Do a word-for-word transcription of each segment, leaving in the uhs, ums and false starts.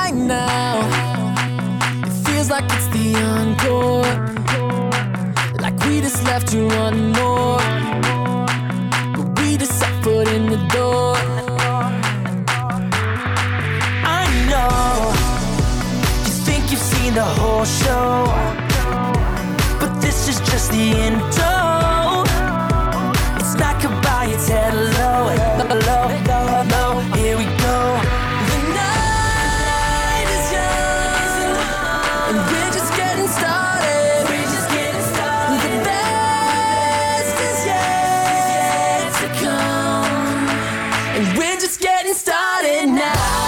right now. It feels like it's the encore, like we just left you one more, but we just set foot in the door. I know you think you've seen the whole show, but this is just the intro. It's not goodbye, it's hello, hello, hello, here we go. The night is young, and we're just getting started. We're just getting started. The best is yet to come, and we're just getting started now.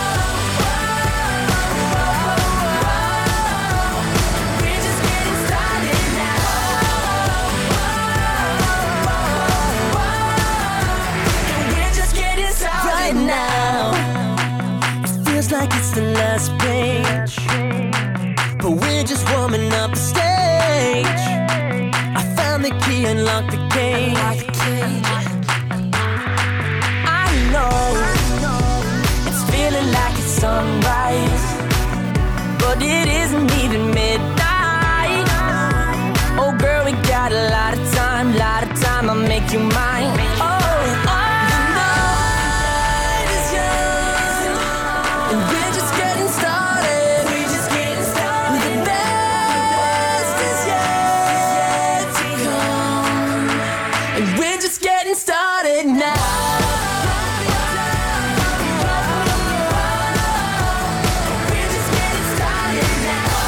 Now it feels like it's the last page, but we're just warming up the stage. I found the key and locked the cage. I know it's feeling like it's sunrise, but it isn't even midnight. Oh girl, we got a lot of time, lot of time, I'll make you mine. Oh, oh. We're just getting started now. We're just getting started now.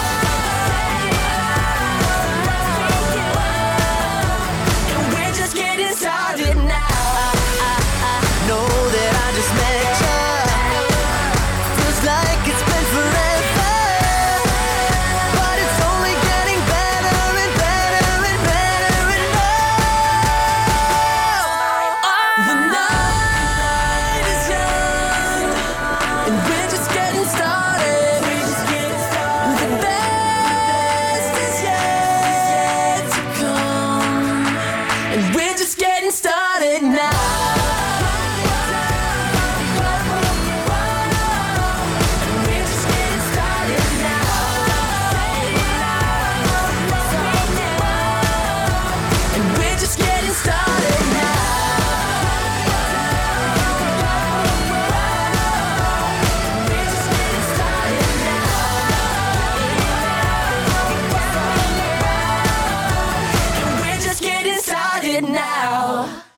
And we're just getting started now. Know that I just met you. Feels like it's been forever, but it's only getting better and better and better and more. The night is young, and we're just getting started. We're just getting started. The best is yet to come, and we're just getting started now. We're just getting started now. And we're just getting started now. We're just getting started now.